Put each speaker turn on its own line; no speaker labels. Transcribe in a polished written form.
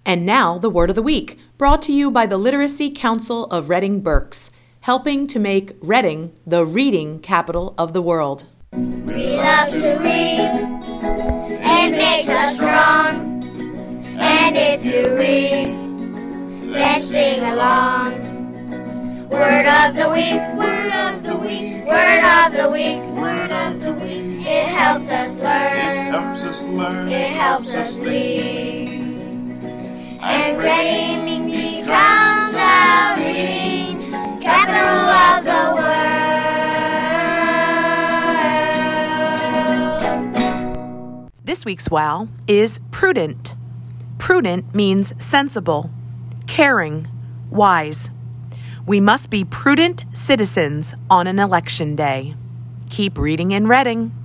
And now, the Word of the Week, brought to you by the Literacy Council of Reading Berks, helping to make Reading the reading capital of the world.
We love to read. It makes us strong. And if you read, then sing along. Word of the week, word of the week, word of the week, word of the week. It helps us learn. It helps us learn. It helps us lead. And Reading becomes the reading capital of the world.
This week's wow is prudent. Prudent means sensible, caring, wise. We must be prudent citizens on an election day. Keep reading in Reading.